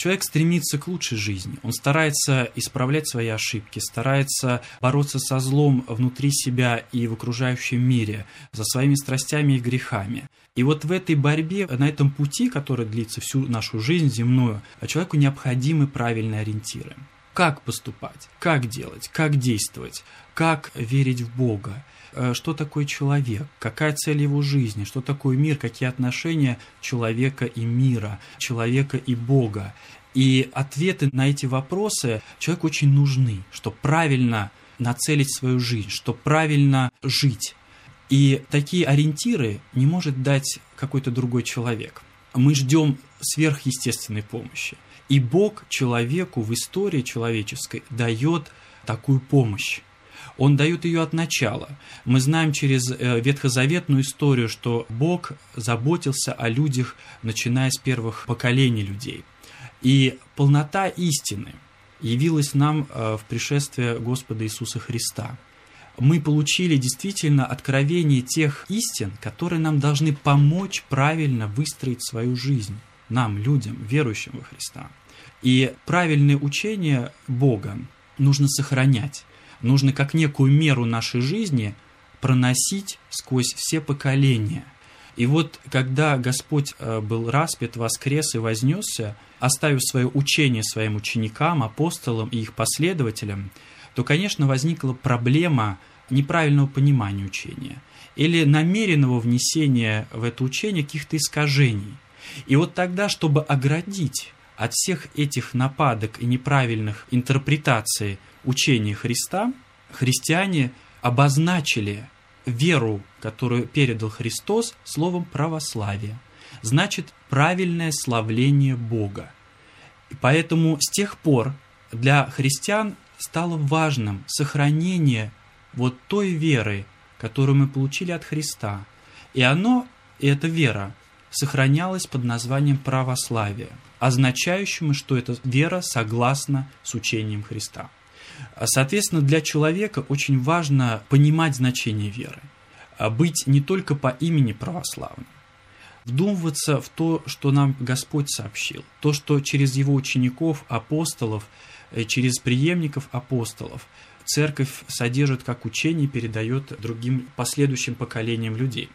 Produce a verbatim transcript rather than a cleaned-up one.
Человек стремится к лучшей жизни, он старается исправлять свои ошибки, старается бороться со злом внутри себя и в окружающем мире, со своими страстями и грехами. И вот в этой борьбе, на этом пути, который длится всю нашу жизнь земную, человеку необходимы правильные ориентиры. Как поступать, как делать, как действовать, как верить в Бога, что такое человек, какая цель его жизни, что такое мир, какие отношения человека и мира, человека и Бога. И ответы на эти вопросы человеку очень нужны, чтобы правильно нацелить свою жизнь, чтобы правильно жить. И такие ориентиры не может дать какой-то другой человек. Мы ждем сверхъестественной помощи. И Бог человеку в истории человеческой дает такую помощь. Он дает ее от начала. Мы знаем через ветхозаветную историю, что Бог заботился о людях, начиная с первых поколений людей. И полнота истины явилась нам в пришествии Господа Иисуса Христа. Мы получили действительно откровение тех истин, которые нам должны помочь правильно выстроить свою жизнь, нам, людям, верующим во Христа. И правильное учение Бога нужно сохранять. Нужно как некую меру нашей жизни проносить сквозь все поколения. И вот когда Господь был распят, воскрес и вознесся, оставив свое учение своим ученикам, апостолам и их последователям, то, конечно, возникла проблема неправильного понимания учения или намеренного внесения в это учение каких-то искажений. И вот тогда, чтобы оградить от всех этих нападок и неправильных интерпретаций учения Христа, христиане обозначили веру, которую передал Христос, словом православие. Значит, правильное славление Бога. И поэтому с тех пор для христиан стало важным сохранение вот той веры, которую мы получили от Христа. И оно, и эта вера, сохранялась под названием православие, означающим, что эта вера согласна с учением Христа. Соответственно, для человека очень важно понимать значение веры, быть не только по имени православным, вдумываться в то, что нам Господь сообщил, то, что через Его учеников, апостолов, через преемников апостолов Церковь содержит как учение и передает другим последующим поколениям людей.